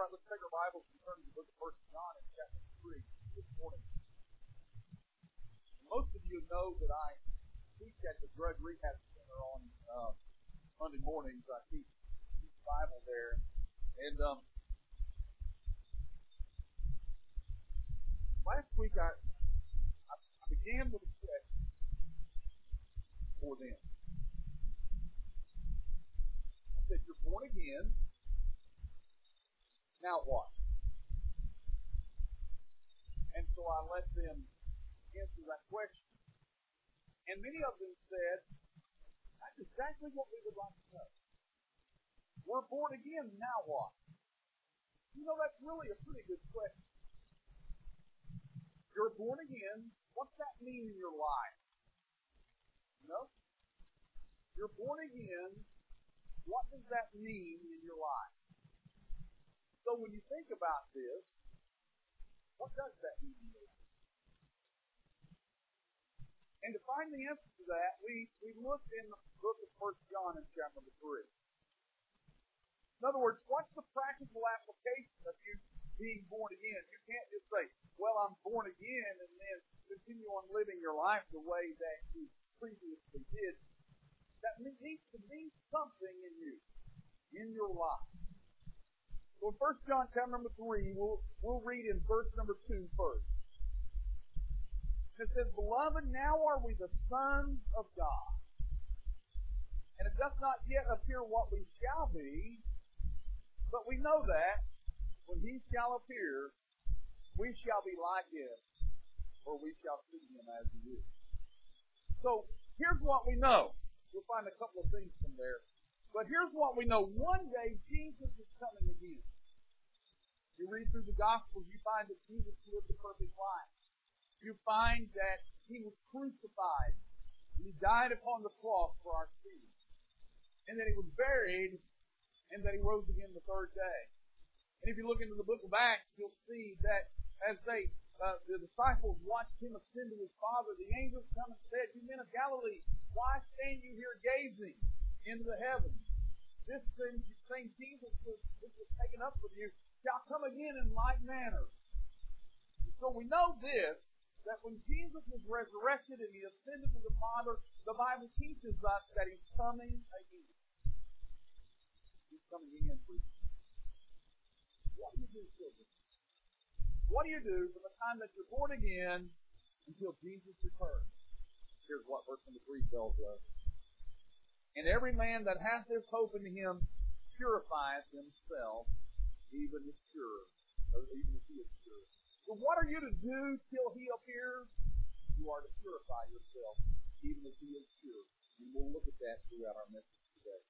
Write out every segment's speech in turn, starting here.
let's take our Bibles and turn to the book of 1 John in chapter 3 this morning. Most of you know that I teach at the Drug Rehab Center on Monday mornings. I teach the Bible there. And last week I began with a question for them. I said, you're born again. Now what? And so I let them answer that question. And many of them said, that's exactly what we would like to know. We're born again, now what? You know, that's really a pretty good question. You're born again, what's that mean in your life? You know? You're born again, what does that mean in your life? So when you think about this, what does that mean in your life? And to find the answer to that, we looked in the book of 1 John in chapter 3. In other words, what's the practical application of you being born again? You can't just say, well, I'm born again, and then continue on living your life the way that you previously did. That needs to mean something in you, in your life. So in 1 John chapter 3, we'll read in verse number 2 first. It says, Beloved, now are we the sons of God. And it does not yet appear what we shall be, but we know that when He shall appear, we shall be like Him, or we shall see Him as He is. So here's what we know. We'll find a couple of things from there. But here's what we know. One day, Jesus is coming again. You read through the Gospels, you find that Jesus lived a perfect life. You find that He was crucified. And He died upon the cross for our sins. And that He was buried, and that He rose again the third day. And if you look into the book of Acts, you'll see that as the disciples watched Him ascend to His Father, the angels come and said, You men of Galilee, why stand you here gazing into the heavens? This same Jesus which was taken up from you shall come again in like manner. So we know this, that when Jesus was resurrected and He ascended to the Father, the Bible teaches us that He's coming again. He's coming again for you. What do you do, children? What do you do from the time that you're born again until Jesus returns? Here's what verse number 3 tells us. And every man that hath this hope in Him purifieth himself, even as pure, or even as He is pure. So what are you to do till He appears? You are to purify yourself, even as He is pure. And we'll look at that throughout our message today.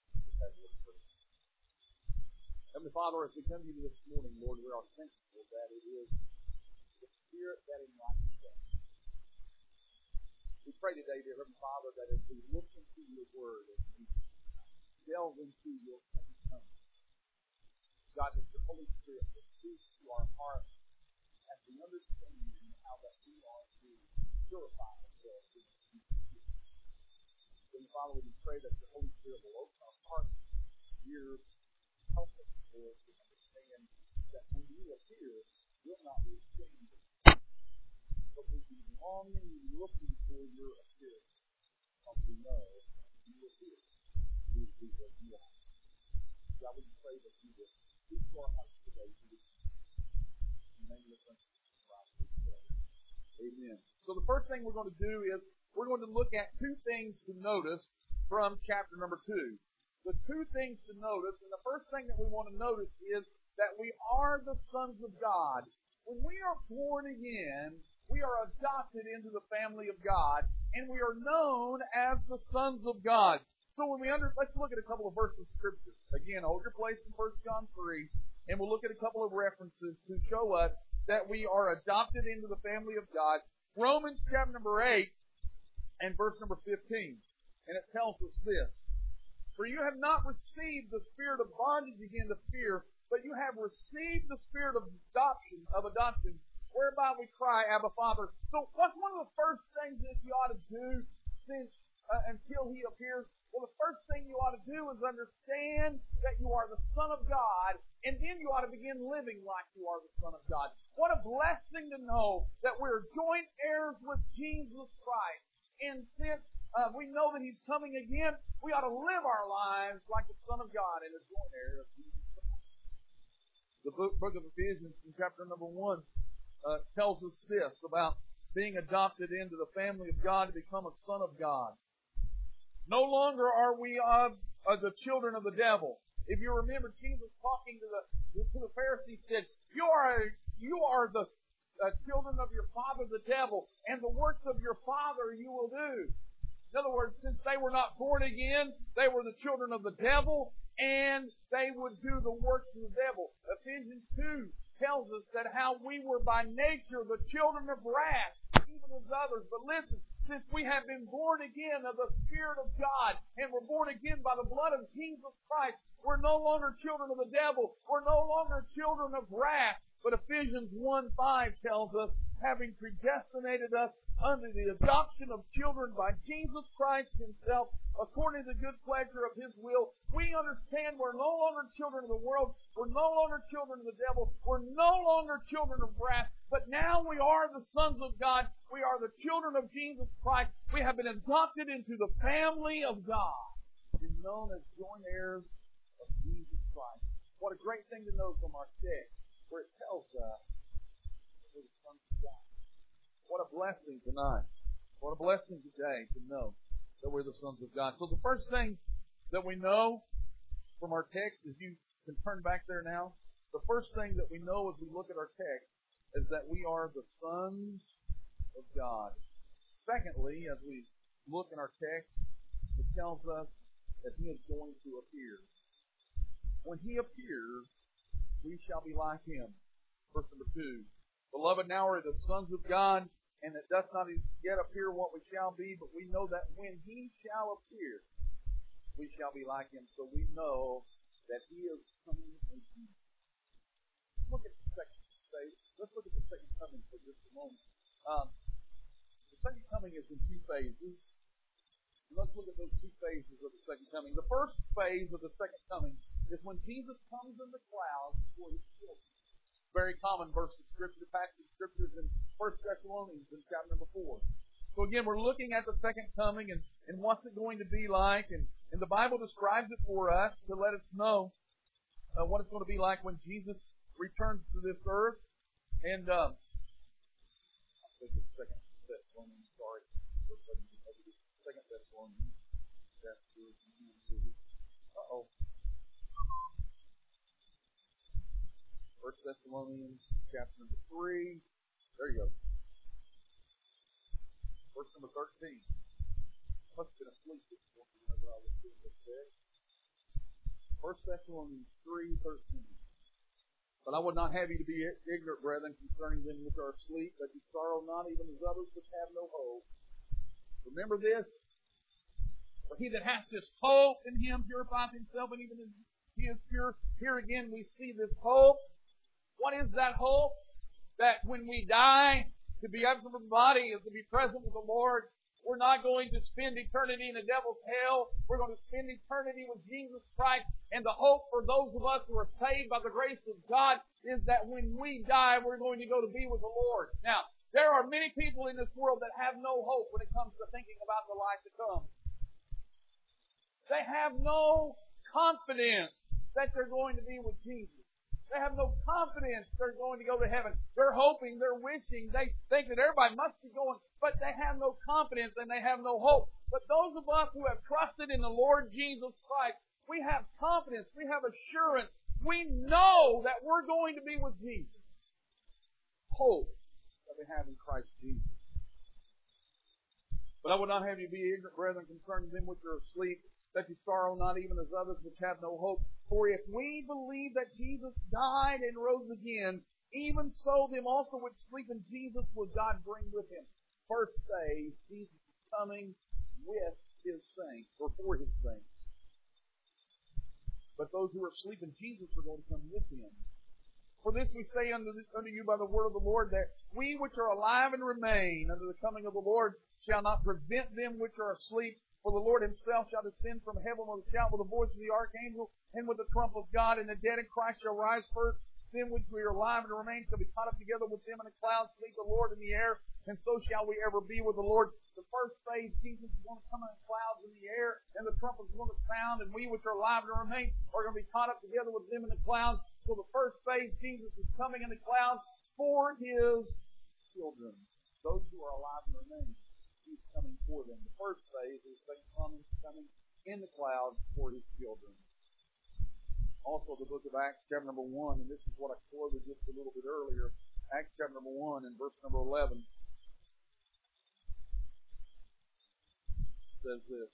Heavenly Father, as we come to you this morning, Lord, we are thankful that it is the Spirit that enlightens us. We pray today, dear Heavenly Father, that as we look into your Word, as we delve into your coming, God, that your Holy Spirit will speak to our hearts as we understand how that we are to purify ourselves. Heavenly Father, we pray that your Holy Spirit will open our hearts, ears, help us, Lord, to understand that when you appear, we'll not be ashamed, but we'll be longing and looking for your appearance, because we know that you appear. We will be what you are. God, we pray that you will speak to our hearts today. In the name of Christ, we pray. Amen. So the first thing we're going to do is we're going to look at two things to notice from chapter number 2. The two things to notice, and the first thing that we want to notice is that we are the sons of God. When we are born again, we are adopted into the family of God, and we are known as the sons of God. So when let's look at a couple of verses of Scripture. Again, hold your place in 1 John 3, and we'll look at a couple of references to show us that we are adopted into the family of God. Romans chapter number 8 and verse number 15. And it tells us this. For you have not received the spirit of bondage again to fear, but you have received the spirit of adoption, whereby we cry, Abba, Father. So what's one of the first things that you ought to do since until He appears. Well, the first thing you ought to do is understand that you are the Son of God, and then you ought to begin living like you are the Son of God. What a blessing to know that we're joint heirs with Jesus Christ. And since we know that He's coming again, we ought to live our lives like the Son of God and a joint heir of Jesus Christ. The book of Ephesians in chapter number 1 tells us this about being adopted into the family of God to become a son of God. No longer are we of the children of the devil. If you remember, Jesus talking to the Pharisees said, "You are the children of your father the devil, and the works of your father you will do." In other words, since they were not born again, they were the children of the devil, and they would do the works of the devil. Ephesians 2 tells us that how we were by nature the children of wrath, even as others. But listen, since we have been born again of the Spirit of God, and we're born again by the blood of Jesus Christ, we're no longer children of the devil. We're no longer children of wrath. But Ephesians 1:5 tells us, having predestinated us unto the adoption of children by Jesus Christ Himself, according to the good pleasure of His will. We understand we're no longer children of the world. We're no longer children of the devil. We're no longer children of wrath. But now we are the sons of God. We are the children of Jesus Christ. We have been adopted into the family of God. We're known as joint heirs of Jesus Christ. What a great thing to know from our text, where it tells us we're the sons of God. What a blessing tonight. What a blessing today to know that we're the sons of God. So the first thing that we know from our text, as you can turn back there now, the first thing that we know as we look at our text is that we are the sons of God. Secondly, as we look in our text, it tells us that He is going to appear. When He appears, we shall be like Him. Verse number 2. Beloved, now are the sons of God, and it doth not yet appear what we shall be, but we know that when He shall appear, we shall be like Him. So we know that He is coming again. Look at the second phase. Let's look at the second coming for just a moment. The second coming is in two phases. Let's look at those two phases of the second coming. The first phase of the second coming is when Jesus comes in the clouds for His children. Very common verse of Scripture, passage of Scriptures in 1 Thessalonians in chapter number 4. So again, we're looking at the second coming and what's it going to be like. And the Bible describes it for us to let us know what it's going to be like when Jesus returns to this earth. And I'll take the Second Thessalonians, sorry. Second Thessalonians. Uh-oh. 1 Thessalonians chapter number 3. There you go. Verse number 13. Must have been asleep this morning whenever I was doing this text. 1 Thessalonians 3:13. But I would not have you to be ignorant, brethren, concerning them which are asleep, that you sorrow not even as others which have no hope. Remember this. For he that hath this hope in Him purifieth himself, and even as He is pure. Here again we see this hope. What is that hope? That when we die, to be absent from the body is to be present with the Lord. We're not going to spend eternity in the devil's hell. We're going to spend eternity with Jesus Christ. And the hope for those of us who are saved by the grace of God is that when we die, we're going to go to be with the Lord. Now, there are many people in this world that have no hope when it comes to thinking about the life to come. They have no confidence that they're going to be with Jesus. They have no confidence they're going to go to heaven. They're hoping, they're wishing, they think that everybody must be going, but they have no confidence and they have no hope. But those of us who have trusted in the Lord Jesus Christ, we have confidence, we have assurance, we know that we're going to be with Jesus. Hope that we have in Christ Jesus. But I would not have you be ignorant, brethren, concerning them which are asleep, that you sorrow not even as others which have no hope. For if we believe that Jesus died and rose again, even so them also which sleep in Jesus will God bring with Him. First phase, Jesus is coming with His saints, or for His saints. But those who are asleep in Jesus are going to come with Him. For this we say unto you by the word of the Lord, that we which are alive and remain unto the coming of the Lord shall not prevent them which are asleep. For the Lord himself shall descend from heaven with a shout, with the voice of the archangel, and with the trump of God, and the dead in Christ shall rise first. Them which we are alive and remain shall be caught up together with them in the clouds to meet the Lord in the air, and so shall we ever be with the Lord. The first phase, Jesus is going to come in the clouds in the air, and the trumpet is going to sound, and we which are alive and remain are going to be caught up together with them in the clouds. So the first phase, Jesus is coming in the clouds for His children. Those who are alive and remain, He's coming for them. The first phase is coming in the clouds for His children. Also, the book of Acts, chapter number 1, and this is what I quoted just a little bit earlier. Acts chapter number 1 and verse number 11 says this.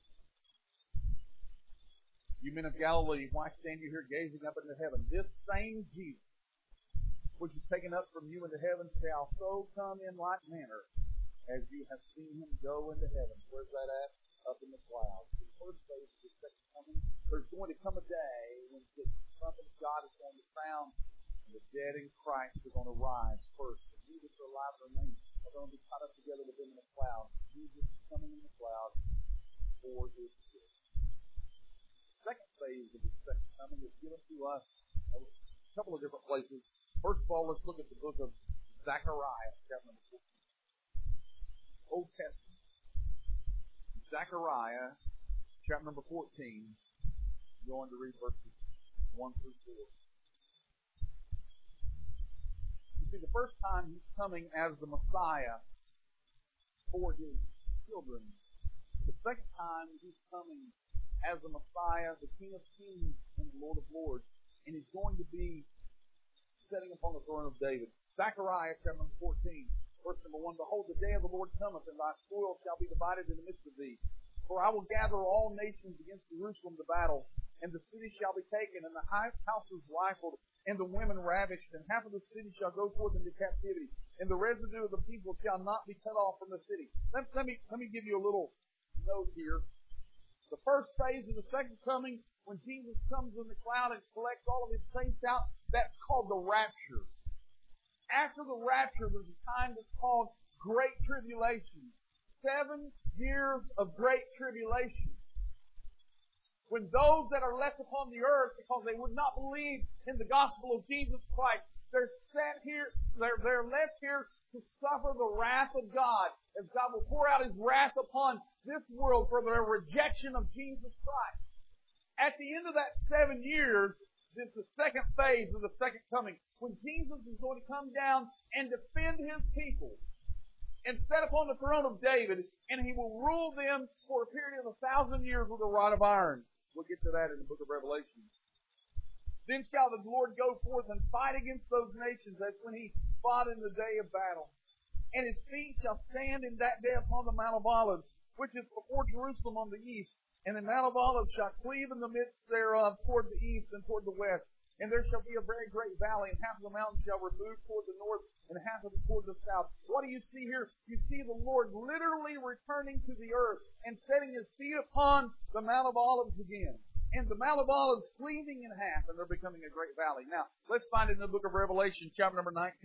You men of Galilee, why stand you here gazing up into heaven? This same Jesus, which is taken up from you into heaven, shall so come in like manner as you have seen Him go into heaven. Where's that at? Up in the clouds. The first phase of the second coming. There's going to come a day when the trumpet of God is going to sound, and the dead in Christ are going to rise first. And we which are alive and remain are going to be caught up together with them in the clouds. Jesus is coming in the clouds for His children. The second phase of the second coming is given to us a couple of different places. First of all, let's look at the book of Zechariah, chapter number 14. Old Testament. Zechariah, chapter number 14, going to read verses 1 through 4. You see, the first time He's coming as the Messiah for His children. The second time He's coming as the Messiah, the King of Kings and the Lord of Lords. And He's going to be sitting upon the throne of David. Zechariah, chapter number 14. Verse number 1, Behold, the day of the Lord cometh, and thy spoil shall be divided in the midst of thee. For I will gather all nations against Jerusalem to battle, and the city shall be taken, and the houses rifled, and the women ravished, and half of the city shall go forth into captivity, and the residue of the people shall not be cut off from the city. Let me give you a little note here. The first phase of the second coming, when Jesus comes in the cloud and collects all of His saints out, that's called the rapture. After the rapture, there's a time that's called Great Tribulation. 7 years of Great Tribulation. When those that are left upon the earth, because they would not believe in the gospel of Jesus Christ, they're left here to suffer the wrath of God, as God will pour out His wrath upon this world for their rejection of Jesus Christ. At the end of that 7 years, this is the second phase of the second coming, when Jesus is going to come down and defend His people and set upon the throne of David, and He will rule them for a period of 1,000 years with a rod of iron. We'll get to that in the book of Revelation. Then shall the Lord go forth and fight against those nations as when He fought in the day of battle. And His feet shall stand in that day upon the Mount of Olives, which is before Jerusalem on the east. And the Mount of Olives shall cleave in the midst thereof toward the east and toward the west. And there shall be a very great valley, and half of the mountain shall remove toward the north, and half of it toward the south. What do you see here? You see the Lord literally returning to the earth and setting His feet upon the Mount of Olives again. And the Mount of Olives cleaving in half, and they're becoming a great valley. Now, let's find it in the book of Revelation, chapter number 19.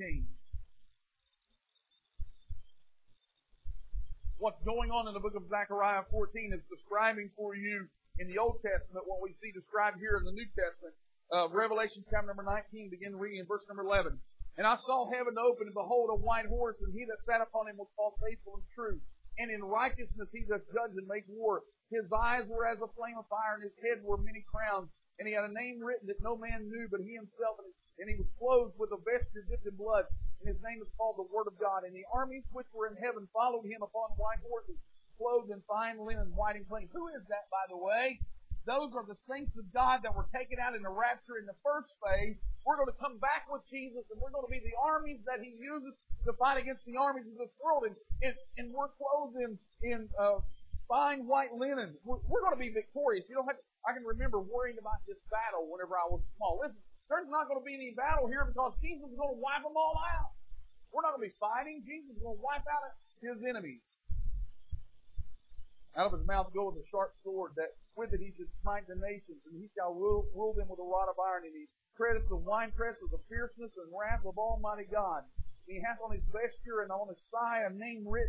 What's going on in the book of Zechariah 14 is describing for you in the Old Testament what we see described here in the New Testament. Revelation chapter number 19, begin reading in verse number 11. And I saw heaven open, and behold, a white horse, and He that sat upon him was called Faithful and True. And in righteousness He doth judge and make war. His eyes were as a flame of fire, and His head were many crowns. And He had a name written that no man knew but He Himself, and He was clothed with a vesture dipped in blood. And His name is called the Word of God. And the armies which were in heaven followed Him upon white horses, clothed in fine linen, white and clean. Who is that, by the way? Those are the saints of God that were taken out in the rapture in the first phase. We're going to come back with Jesus, and we're going to be the armies that He uses to fight against the armies of this world. And we're clothed in fine white linen. We're going to be victorious. You don't have to, I can remember worrying about this battle whenever I was small. Listen, there's not going to be any battle here because Jesus is going to wipe them all out. We're not going to be fighting. Jesus is going to wipe out His enemies. Out of His mouth goeth a sharp sword, that with it He should smite the nations, and He shall rule them with a rod of iron, and He treadeth the winepress of the fierceness and wrath of Almighty God. And He hath on His vesture and on His thigh a name written,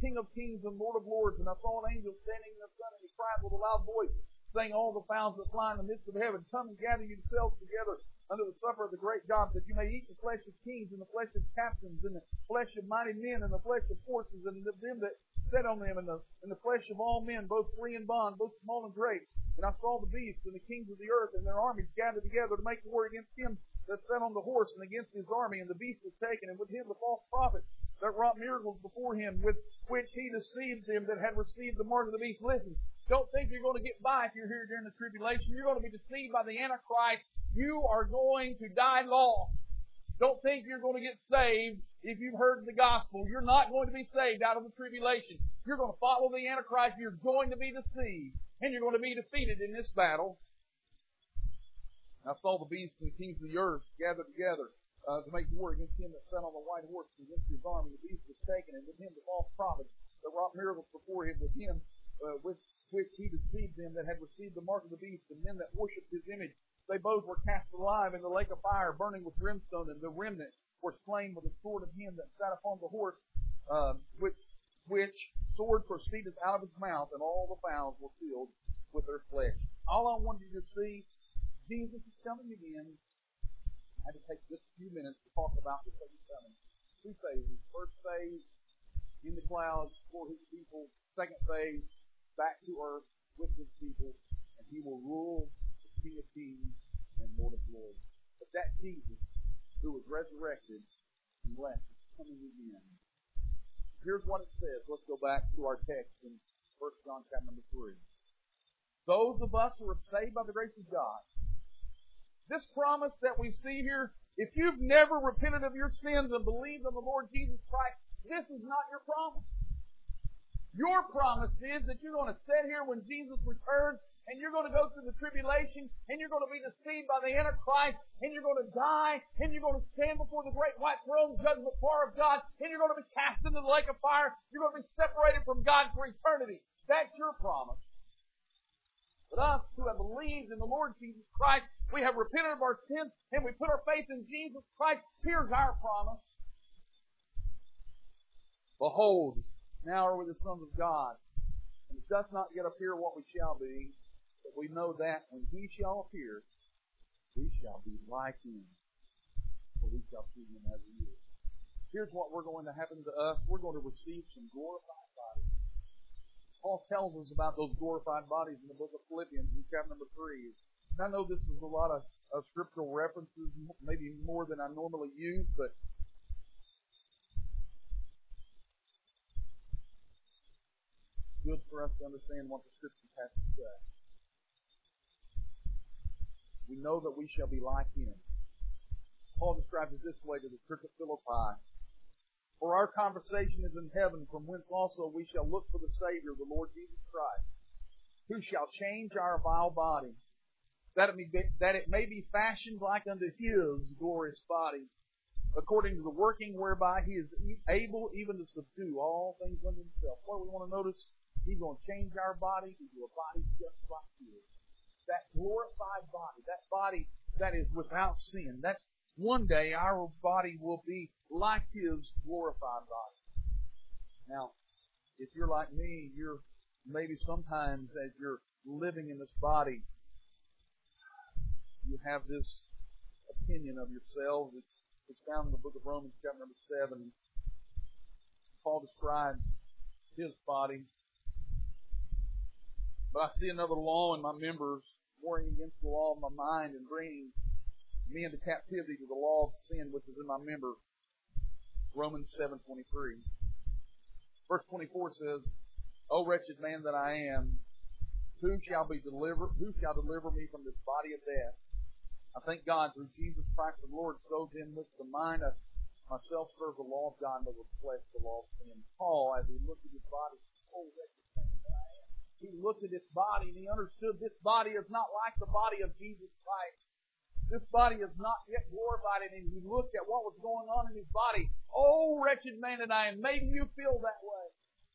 King of kings and Lord of lords. And I saw an angel standing in the sun, and he cried with a loud voice, saying, all the fowls that fly in the midst of heaven, come and gather yourselves together unto the supper of the great God, that you may eat the flesh of kings, and the flesh of captains, and the flesh of mighty men, and the flesh of horses, and of them that sat on them, and the flesh of all men, both free and bond, both small and great. And I saw the beasts and the kings of the earth and their armies gathered together to make war against him that sat on the horse and against his army. And the beast was taken, and with him the false prophet that wrought miracles before him, with which he deceived them that had received the mark of the beast. Listen, don't think you're going to get by if you're here during the tribulation. You're going to be deceived by the Antichrist. You are going to die lost. Don't think you're going to get saved if you've heard the gospel. You're not going to be saved out of the tribulation. You're going to follow the Antichrist. You're going to be deceived. And you're going to be defeated in this battle. I saw the beasts and the kings of the earth gathered together to make war against him that sat on the white horse and against his army. The beast was taken, and with him the false prophet that wrought miracles before him, with him with which he deceived them that had received the mark of the beast, and men that worshipped his image. They both were cast alive in the lake of fire, burning with brimstone, and the remnant were slain with the sword of him that sat upon the horse, which sword proceeded out of his mouth, and all the fowls were filled with their flesh. All I wanted you to see, Jesus is coming again. I had to take just a few minutes to talk about the second coming. Two phases. First phase, in the clouds for his people. Second phase, back to earth with his people. And he will rule as King of kings and Lord of lords. But that Jesus, who was resurrected and blessed, is coming again. Here's what it says. Let's go back to our text in 1 John chapter number 3. Those of us who are saved by the grace of God, this promise that we see here, if you've never repented of your sins and believed on the Lord Jesus Christ, this is not your promise. Your promise is that you're going to sit here when Jesus returns, and you're going to go through the tribulation, and you're going to be deceived by the Antichrist, and you're going to die, and you're going to stand before the great white throne judgment bar of God, and you're going to be cast into the lake of fire. You're going to be separated from God for eternity. That's your promise. But us who have believed in the Lord Jesus Christ, we have repented of our sins, and we put our faith in Jesus Christ. Here's our promise. Behold, now are we the sons of God, and it does not yet appear what we shall be, but we know that when he shall appear, we shall be like him, for we shall see him as he is. Here's what we're going to happen to us. We're going to receive some glorified bodies. Paul tells us about those glorified bodies in the book of Philippians in chapter number 3. And I know this is a lot of scriptural references, maybe more than I normally use, but good for us to understand what the Scriptures have to say. We know that we shall be like him. Paul describes it this way to the church at Philippi. For our conversation is in heaven, from whence also we shall look for the Savior, the Lord Jesus Christ, who shall change our vile body, that it may be fashioned like unto his glorious body, according to the working whereby he is able even to subdue all things unto himself. What we want to notice, he's going to change our body into a body just like his. That glorified body, that body that is without sin, that's one day our body will be like his glorified body. Now, if you're like me, you're maybe sometimes as you're living in this body, you have this opinion of yourselves. It's found in the book of Romans chapter number 7. Paul describes his body. But I see another law in my members, warring against the law of my mind and bringing me into captivity to the law of sin which is in my member. Romans 7:23. Verse 24 says, O wretched man that I am, who shall deliver me from this body of death? I thank God through Jesus Christ the Lord, so then with the mind I myself serve the law of God, but with flesh the law of sin. Paul, as he looked at his body, oh wretched man that I am, he looked at his body and he understood this body is not like the body of Jesus Christ. This body is not yet glorified, and he looked at what was going on in his body. Oh, wretched man that I am. Maybe you feel that way.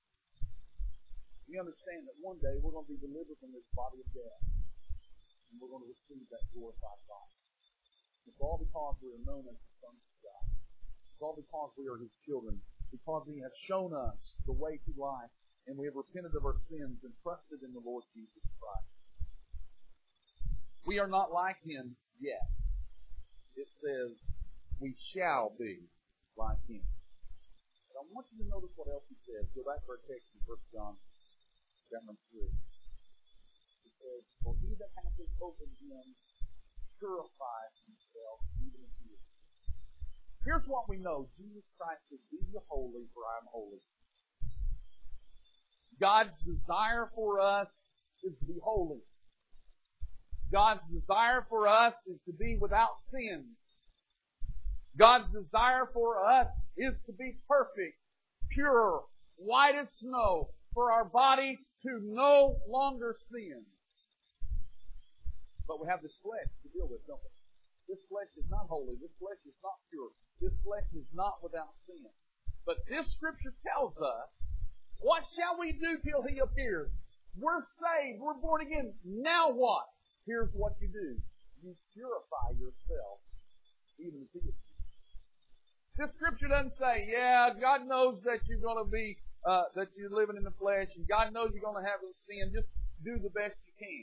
We understand that one day we're going to be delivered from this body of death, and we're going to receive that glorified body. It's all because we are known as the sons of God. It's all because we are his children. because He has shown us the way to life, and we have repented of our sins and trusted in the Lord Jesus Christ. We are not like Him yet. It says, we shall be like Him. But I want you to notice what else He says. Go back to our text in 1 John chapter 3. It says, for he that hath his hope in Him purifies himself even as He is. Here's what we know. Jesus Christ says, be ye holy, for I am holy. God's desire for us is to be holy. God's desire for us is to be without sin. God's desire for us is to be perfect, pure, white as snow, for our body to no longer sin. But we have this flesh to deal with, don't we? This flesh is not holy. This flesh is not pure. This flesh is not without sin. But this Scripture tells us, what shall we do till He appears? We're saved. We're born again. Now what? Here's what you do. You purify yourself, even as He is pure. This Scripture doesn't say, yeah, God knows that you're going to be, that you're living in the flesh, and God knows you're going to have some sin. Just do the best you can.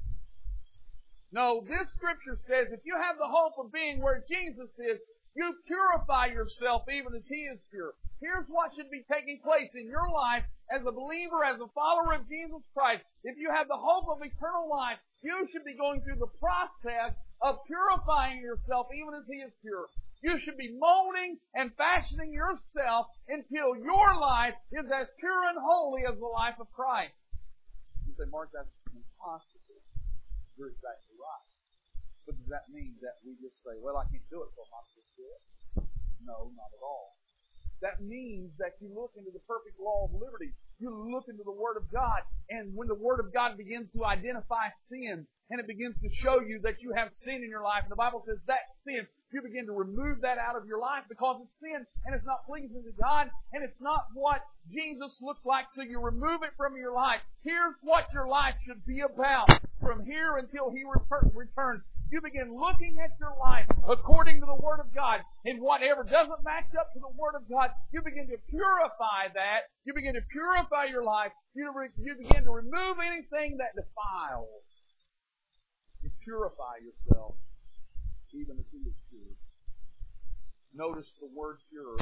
No, this Scripture says if you have the hope of being where Jesus is, you purify yourself even as He is pure. Here's what should be taking place in your life as a believer, as a follower of Jesus Christ. If you have the hope of eternal life, you should be going through the process of purifying yourself even as He is pure. You should be molding and fashioning yourself until your life is as pure and holy as the life of Christ. You say, Mark, that's impossible. You're exactly right. But does that mean that we just say, well, I can't do it, so I'm not going to do it? No, not at all. That means that you look into the perfect law of liberty. You look into the Word of God, and when the Word of God begins to identify sin, and it begins to show you that you have sin in your life, and the Bible says that sin, you begin to remove that out of your life because it's sin, and it's not pleasing to God, and it's not what Jesus looked like, so you remove it from your life. Here's what your life should be about from here until He returns. You begin looking at your life according to the Word of God. And whatever doesn't match up to the Word of God, you begin to purify that. You begin to purify your life. You begin to remove anything that defiles. You purify yourself, even as He is pure. Notice the word pure.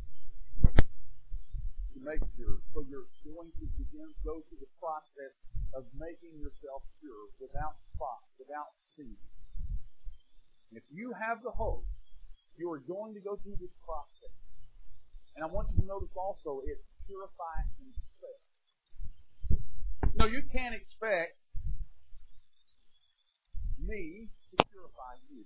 To make pure. So you're going to go through the process of making yourself pure, without spot, without sin. If you have the hope, you are going to go through this process. And I want you to notice also, it purifies himself. No, you can't expect me to purify you.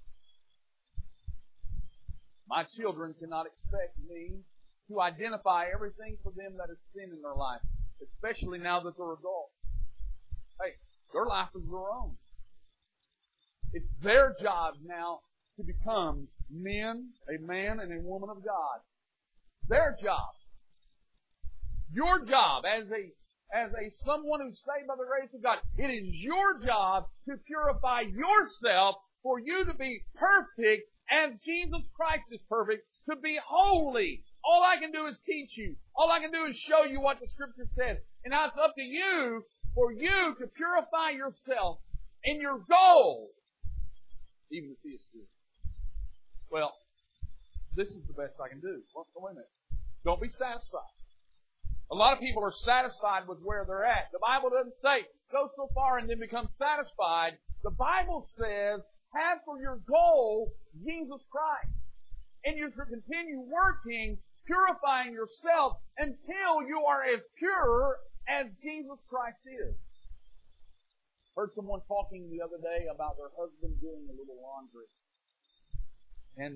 My children cannot expect me to identify everything for them that is sin in their life, especially now that they're adults. Hey, their life is their own. It's their job now to become men, a man and a woman of God. Their job. Your job as a someone who's saved by the grace of God. It is your job to purify yourself for you to be perfect as Jesus Christ is perfect, to be holy. All I can do is teach you. All I can do is show you what the Scripture says. And now it's up to you, for you to purify yourself in your goal. Even if He is good. Well, this is the best I can do. Well, wait a minute. Don't be satisfied. A lot of people are satisfied with where they're at. The Bible doesn't say, go so far and then become satisfied. The Bible says, have for your goal Jesus Christ. And you should continue working, purifying yourself until you are as pure as Jesus Christ is. Heard someone talking the other day about their husband doing a little laundry. And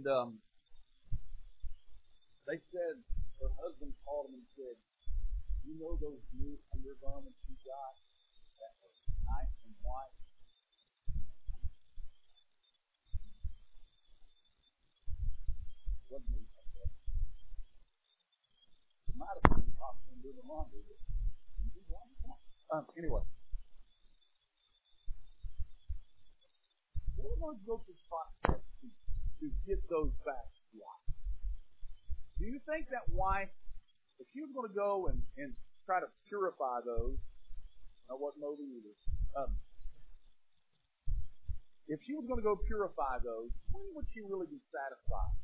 they said, their husband called them and said, you know those new undergarments you got that were nice and white? Wasn't it? It might have been possible doing the laundry. Anyway. We're going to go through the process to get those back white. Do you think that wife, if she was going to go and try to purify those, I wasn't over either. If she was going to go purify those, when would she really be satisfied?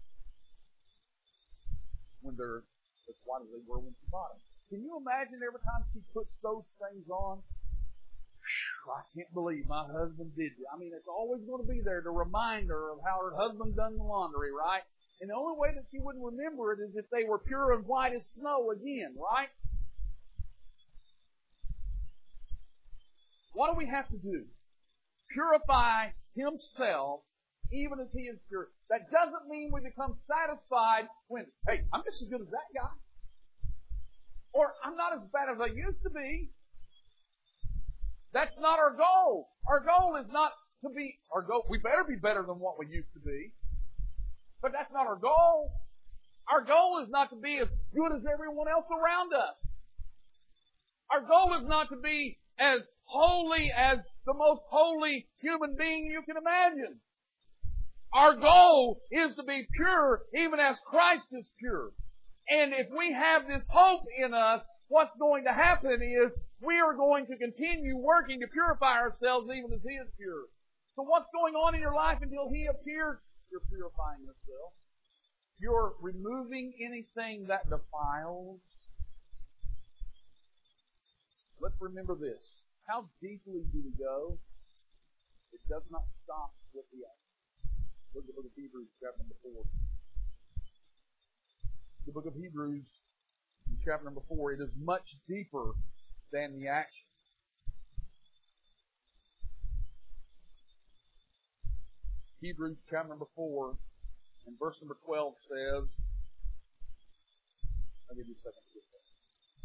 When they're as white as they were when she bought them. Can you imagine every time she puts those things on? I can't believe my husband did it. I mean, it's always going to be there to remind her of how her husband done the laundry, right? And the only way that she wouldn't remember it is if they were pure and white as snow again, right? What do we have to do? Purify himself even as he is pure. That doesn't mean we become satisfied when, hey, I'm just as good as that guy. Or I'm not as bad as I used to be. That's not our goal. Our goal is not to be, we better be better than what we used to be. But that's not our goal. Our goal is not to be as good as everyone else around us. Our goal is not to be as holy as the most holy human being you can imagine. Our goal is to be pure even as Christ is pure. And if we have this hope in us, what's going to happen is we are going to continue working to purify ourselves even as He is pure. So what's going on in your life until He appears? You're purifying yourself. You're removing anything that defiles. Let's remember this. How deeply do we go? It does not stop with the act. Look at the book of Hebrews, chapter number 4. The book of Hebrews, in chapter number 4, it is much deeper than the action. Hebrews, chapter number 4, and verse number 12 says, I'll give you a second to get there.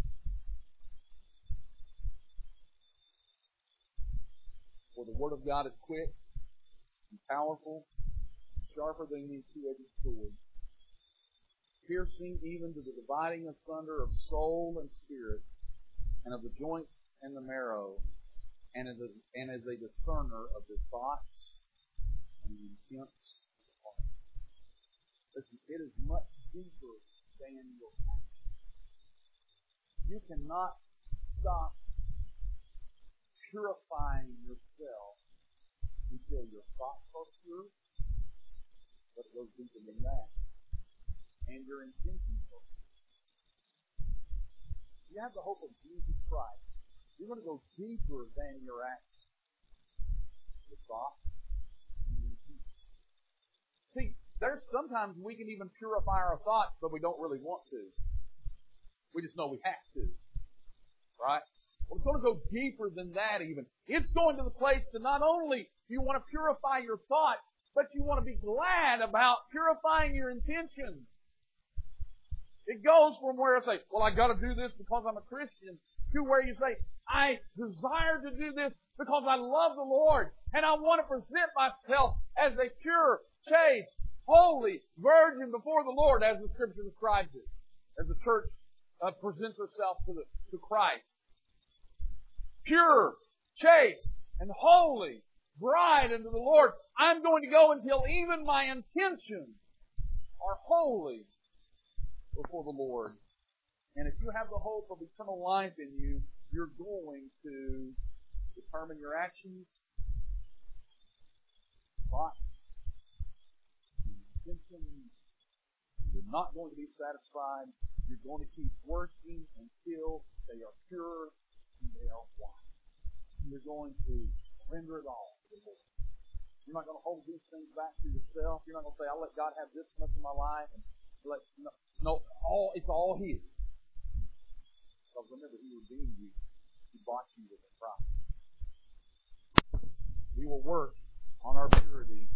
For the Word of God is quick and powerful, sharper than any two-edged sword, piercing even to the dividing asunder of soul and spirit, and of the joints and the marrow, and is a discerner of the thoughts and the intents of the heart. Listen, it is much deeper than your action. You cannot stop purifying yourself until your thoughts are pure, but it goes deeper than that. And your intentions are pure. You have the hope of Jesus Christ. You're going to go deeper than your actions. Your thoughts and your intentions. See, there's sometimes we can even purify our thoughts, but we don't really want to. We just know we have to. Right? Well, it's going to go deeper than that even. It's going to the place that not only do you want to purify your thoughts, but you want to be glad about purifying your intentions. It goes from where I say, well, I got to do this because I'm a Christian, to where you say, I desire to do this because I love the Lord, and I want to present myself as a pure, chaste, holy virgin before the Lord, as the Scripture describes it, as the church presents herself to Christ. Pure, chaste, and holy bride unto the Lord. I'm going to go until even my intentions are holy before the Lord. And if you have the hope of eternal life in you, you're going to determine your actions, thoughts, intentions. You're not going to be satisfied. You're going to keep working until they are pure and they are white. You're going to surrender it all to the Lord. You're not going to hold these things back to yourself. You're not going to say, I'll let God have this much of my life. And it's all His. Because remember, He redeemed you. He bought you with a price. We will work on our purity.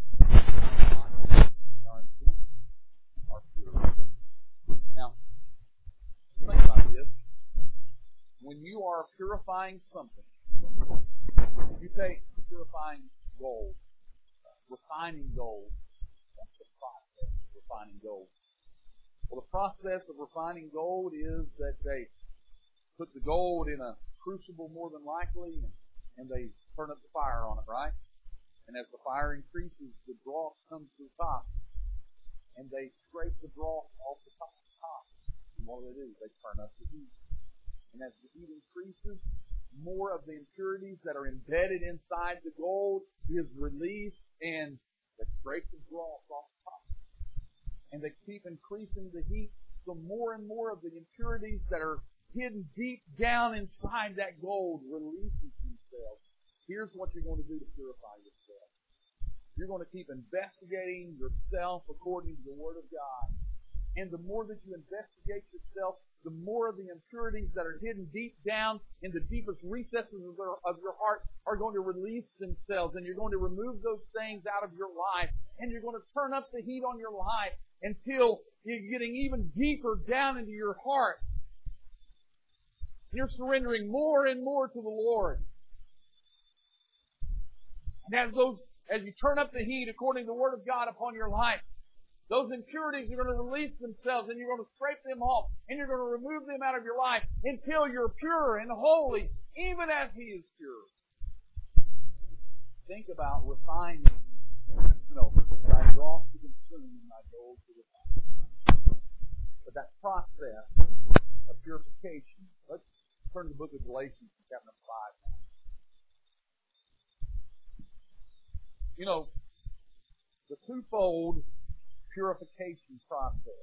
Our purity. Now, think about this. When you are purifying something, you take purifying gold, refining gold. What's the process of refining gold? Well, the process of refining gold is that they put the gold in a crucible more than likely, and they turn up the fire on it, right? And as the fire increases, the dross comes to the top. and they scrape the dross off the top. And what do? They turn up the heat. And as the heat increases, more of the impurities that are embedded inside the gold is released, and they scrape the dross off the top. And they keep increasing the heat, so more and more of the impurities that are hidden deep down inside that gold releases themselves. Here's what you're going to do to purify yourself. You're going to keep investigating yourself according to the Word of God. And the more that you investigate yourself, the more of the impurities that are hidden deep down in the deepest recesses of your heart are going to release themselves. And you're going to remove those things out of your life. And you're going to turn up the heat on your life until you're getting even deeper down into your heart. You're surrendering more and more to the Lord. And as you turn up the heat according to the Word of God upon your life, those impurities are going to release themselves, and you're going to scrape them off, and you're going to remove them out of your life until you're pure and holy, even as He is pure. Think about refining. Thy dross to consume and thy gold to refine. But that process of purification. Let's turn to the book of Galatians, chapter 5 now. The twofold purification process.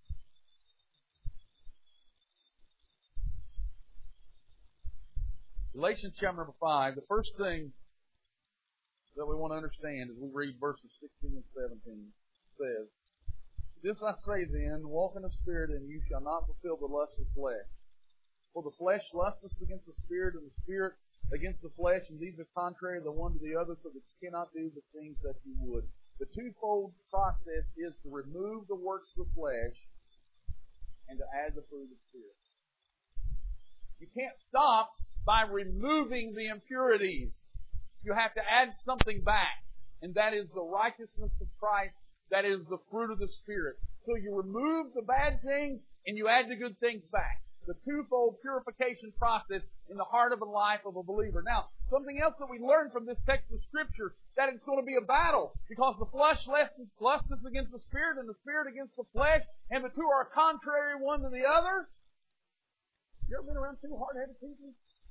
Galatians chapter 5, the first thing that we want to understand as we read verses 16 and 17 says, This I say then, walk in the Spirit, and you shall not fulfill the lust of the flesh. For the flesh lusteth against the Spirit, and the Spirit against the flesh, and these are contrary the one to the other, so that you cannot do the things that you would. The twofold process is to remove the works of the flesh and to add the fruit of the Spirit. You can't stop by removing the impurities. You have to add something back, and that is the righteousness of Christ. That is the fruit of the Spirit. So you remove the bad things and you add the good things back. The twofold purification process in the heart of the life of a believer. Now, something else that we learn from this text of Scripture, that it's going to be a battle, because the flesh lusteth against the Spirit, and the Spirit against the flesh, and the two are contrary one to the other. You ever been around two hard-headed people?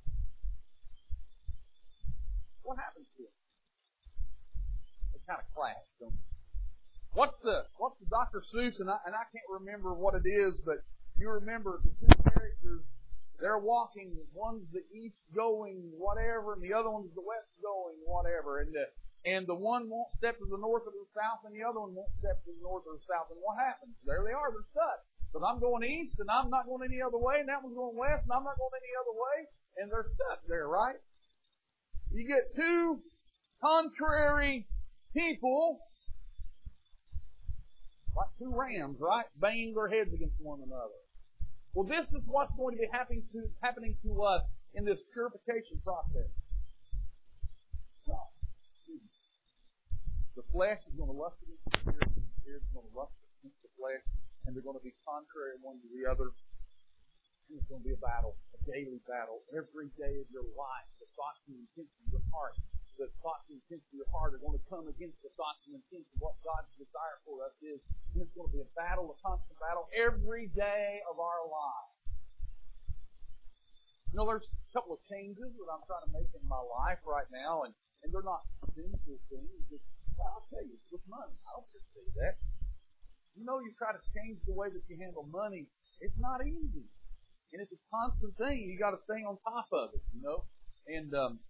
What happens to them? They kind of clash, don't they? What's the Dr. Seuss, and I can't remember what it is, but you remember the two characters, they're walking, one's the east going whatever, and the other one's the west going whatever, and the one won't step to the north or the south, and the other one won't step to the north or the south, and what happens? There they are, they're stuck. Because I'm going east, and I'm not going any other way, and that one's going west, and I'm not going any other way, and they're stuck there, right? You get two contrary people, like two rams, right? Banging their heads against one another. Well, this is what's going to be happening to us in this purification process. The flesh is going to lust against the Spirit, and the Spirit is going to lust against the flesh, and they're going to be contrary one to the other. And it's going to be a battle, a daily battle, every day of your life. The thoughts and intents of your heart, the thoughts and intents of your heart are going to come against the thoughts and intents of what God's desire for us is. And it's going to be a battle, a constant battle, every day of our lives. There's a couple of changes that I'm trying to make in my life right now, and they're not sinful things. I'll tell you, with money, I don't just say that. You try to change the way that you handle money. It's not easy. And it's a constant thing. You got to stay on top of it, And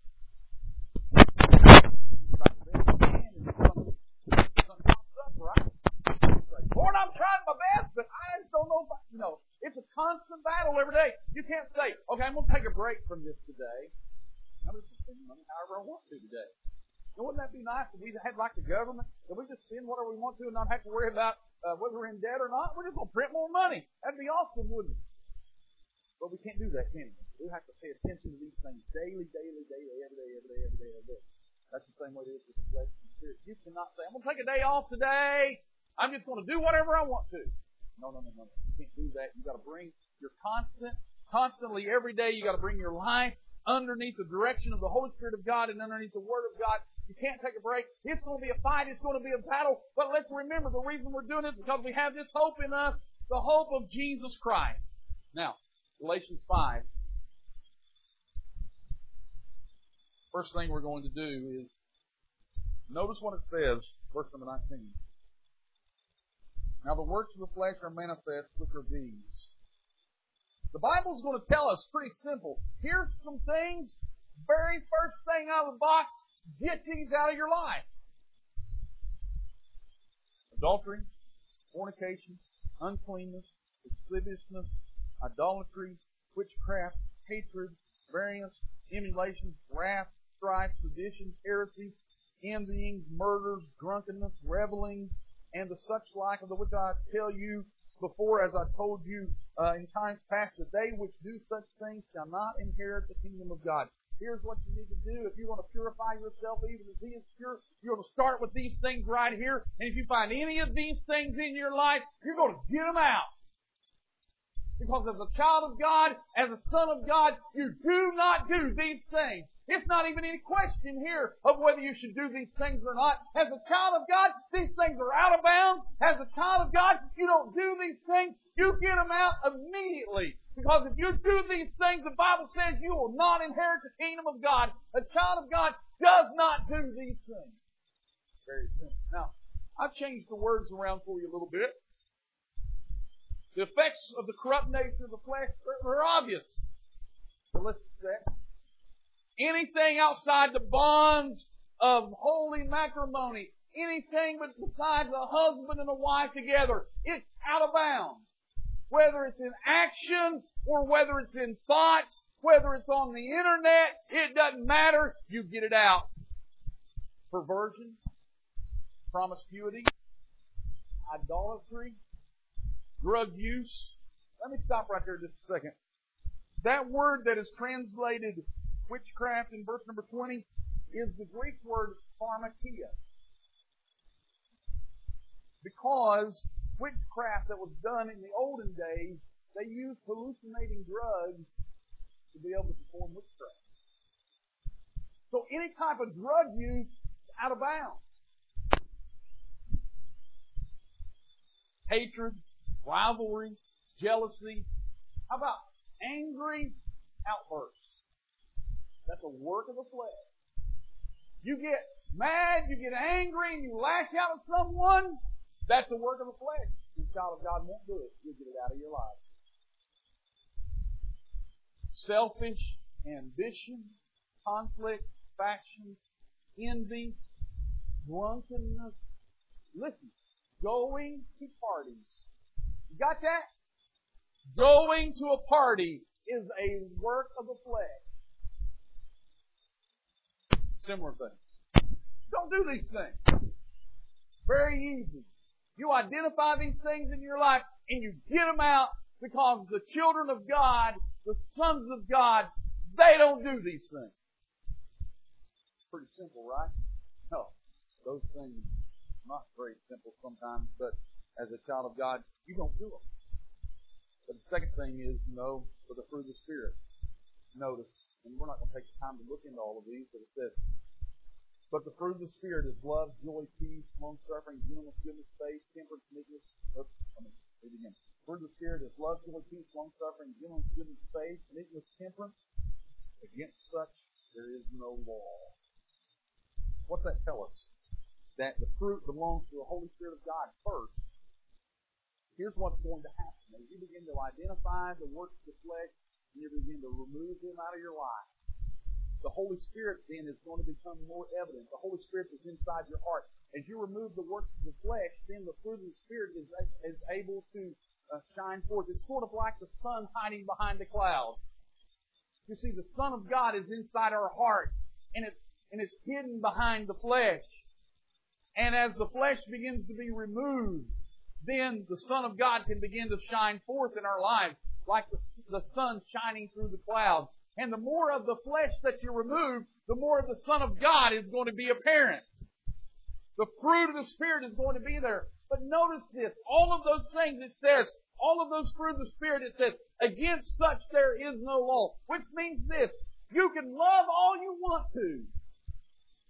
Lord, I'm trying my best, but I just don't know if it's a constant battle every day. You can't say, okay, I'm going to take a break from this today. I'm just spend money however I want to today. Wouldn't that be nice if we had like the government, that we just spend whatever we want to and not have to worry about whether we're in debt or not? We're just going to print more money. That'd be awesome, wouldn't it? But we can't do that, can we? We have to pay attention to these things daily, every day. That's the same way it is with the flesh and the Spirit. You cannot say, I'm going to take a day off today. I'm just going to do whatever I want to. No. You can't do that. You've got to bring your constantly every day, you've got to bring your life underneath the direction of the Holy Spirit of God and underneath the Word of God. You can't take a break. It's going to be a fight. It's going to be a battle. But let's remember the reason we're doing it is because we have this hope in us, the hope of Jesus Christ. Now, Galatians 5. First thing we're going to do is notice what it says, verse number 19. Now the works of the flesh are manifest, which are these. The Bible's going to tell us pretty simple. Here's some things, very first thing out of the box, get these out of your life. Adultery, fornication, uncleanness, lasciviousness, idolatry, witchcraft, hatred, variance, emulations, wrath, strife, seditions, heresies, envyings, murders, drunkenness, revelings, and the such like, of the which I tell you before, as I told you in times past, that they which do such things shall not inherit the kingdom of God. Here's what you need to do if you want to purify yourself even as He is pure. You're going to start with these things right here. And if you find any of these things in your life, you're going to get them out. Because as a child of God, as a son of God, you do not do these things. It's not even any question here of whether you should do these things or not. As a child of God, these things are out of bounds. As a child of God, you don't do these things. You get them out immediately. Because if you do these things, the Bible says you will not inherit the kingdom of God. A child of God does not do these things. Very simple. Now, I've changed the words around for you a little bit. The effects of the corrupt nature of the flesh are obvious. So let's see that. Anything outside the bonds of holy matrimony, anything but besides a husband and a wife together, it's out of bounds. Whether it's in actions or whether it's in thoughts, whether it's on the internet, it doesn't matter. You get it out. Perversion, promiscuity, idolatry, drug use. Let me stop right there just a second. That word that is translated witchcraft in verse number 20 is the Greek word pharmakia. Because witchcraft that was done in the olden days, they used hallucinating drugs to be able to perform witchcraft. So any type of drug use is out of bounds. Hatred, rivalry, jealousy. How about angry outbursts? That's a work of the flesh. You get mad, you get angry, and you lash out at someone, that's a work of the flesh. The child of God won't do it. You'll get it out of your life. Selfish ambition, conflict, faction, envy, drunkenness. Listen, going to parties. You got that? Going to a party is a work of the flesh. Similar thing. Don't do these things. Very easy. You identify these things in your life and you get them out because the children of God, the sons of God, they don't do these things. Pretty simple, right? No. Those things are not very simple sometimes, but as a child of God, you don't do them. But the second thing is, for the fruit of the Spirit. Notice, and we're not going to take the time to look into all of these, but it says, but the fruit of the Spirit is love, joy, peace, long-suffering, gentleness, goodness, faith, temperance, meekness. Read it again. The fruit of the Spirit is love, joy, peace, long-suffering, gentleness, goodness, faith, meekness, temperance. Against such there is no law. What's that tell us? That the fruit belongs to the Holy Spirit of God first. Here's what's going to happen. As you begin to identify the works of the flesh, and you begin to remove them out of your life, the Holy Spirit then is going to become more evident. The Holy Spirit is inside your heart. As you remove the works of the flesh, then the fruit of the Spirit is able to shine forth. It's sort of like the sun hiding behind the clouds. You see, the Son of God is inside our heart, and it's hidden behind the flesh. And as the flesh begins to be removed, then the Son of God can begin to shine forth in our lives, like the sun shining through the clouds. And the more of the flesh that you remove, the more of the Son of God is going to be apparent. The fruit of the Spirit is going to be there. But notice this, all of those things it says, all of those fruit of the Spirit it says, against such there is no law. Which means this, you can love all you want to.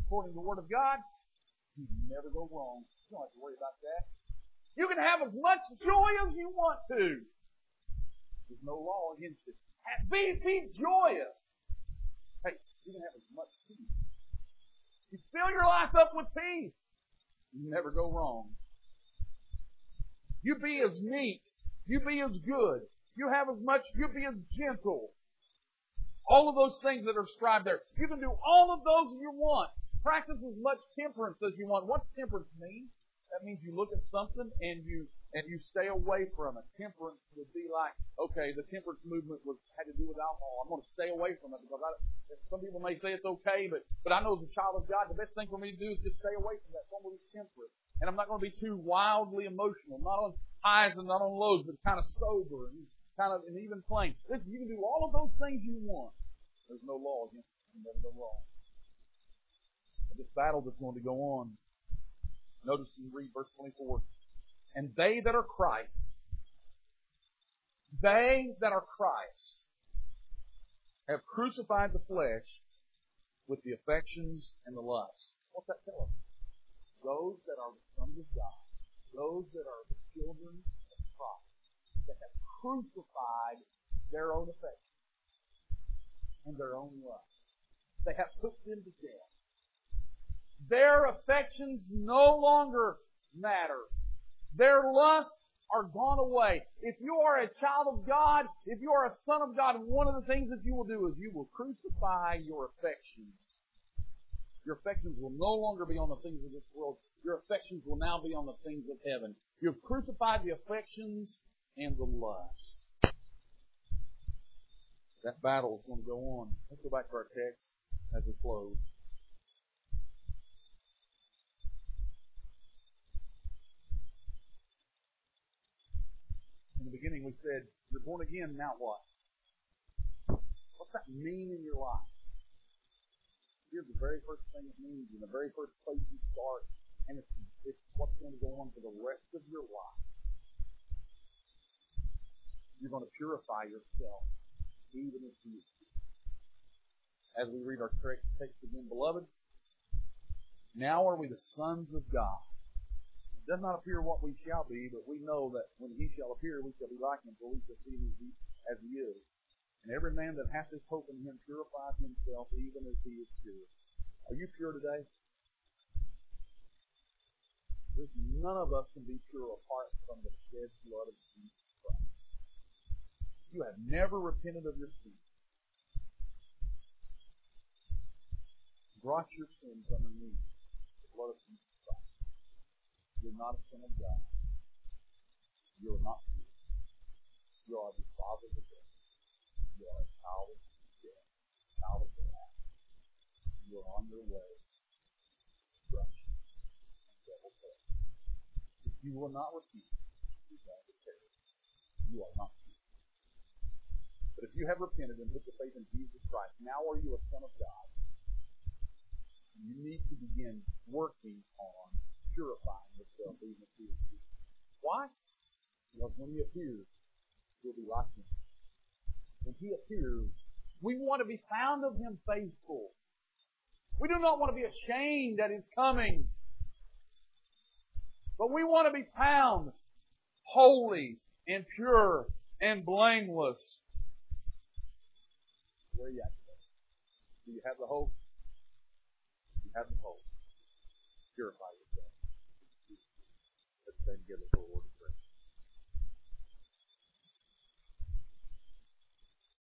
according to the Word of God, you never go wrong. You don't have to worry about that. You can have as much joy as you want to. There's no law against it. Be joyous. Hey, you can have as much peace. You fill your life up with peace. You never go wrong. You be as meek. You be as good. You have as much. You be as gentle. All of those things that are described there. You can do all of those you want. Practice as much temperance as you want. What's temperance mean? That means you look at something and you stay away from it. Temperance would be like, okay, the temperance movement had to do with alcohol. I'm going to stay away from it because some people may say it's okay, but I know as a child of God, the best thing for me to do is just stay away from that. So I'm going to be temperate. And I'm not going to be too wildly emotional, not on highs and not on lows, but kind of sober and and even plain. Listen, you can do all of those things you want. There's no law against it. You never go wrong. And this battle that's going to go on. Notice you read verse 24. And they that are Christ have crucified the flesh with the affections and the lusts. What's that tell us? Those that are the sons of God, those that are the children of Christ, that have crucified their own affections and their own lusts. They have put them to death. Their affections no longer matter. Their lusts are gone away. If you are a child of God, if you are a son of God, one of the things that you will do is you will crucify your affections. Your affections will no longer be on the things of this world. Your affections will now be on the things of heaven. You have crucified the affections and the lust. That battle is going to go on. Let's go back to our text as we close. In the beginning we said, you're born again, now what? What's that mean in your life? Here's the very first thing it means, in the very first place you start, and it's what's going to go on for the rest of your life. You're going to purify yourself, even as He is pure. As we read our text again, beloved, now are we the sons of God. It does not appear what we shall be, but we know that when He shall appear, we shall be like Him, for we shall see Him as He is. And every man that hath this hope in Him purifies himself, even as He is pure. Are you pure today? None of us can be pure apart from the shed blood of Jesus Christ. You have never repented of your sins. Brought your sins underneath the blood of Jesus Christ. You're not a son of God. You're not pure. You are the father of the devil. You are a child of death, a child of wrath. You are on your way to destruction and devil's hell. If you will not repent, you're going to perish. You are not pure. But if you have repented and put your faith in Jesus Christ, now are you a son of God? You need to begin working on purifying yourself even if He is pure. Why? Because when He appears, you'll be like Him. When He appears, we want to be found of Him faithful. We do not want to be ashamed at His coming. But we want to be found holy and pure and blameless. Where are you at today? Do you have the hope? You have the hope. Purify yourself. Let's stand together for a word.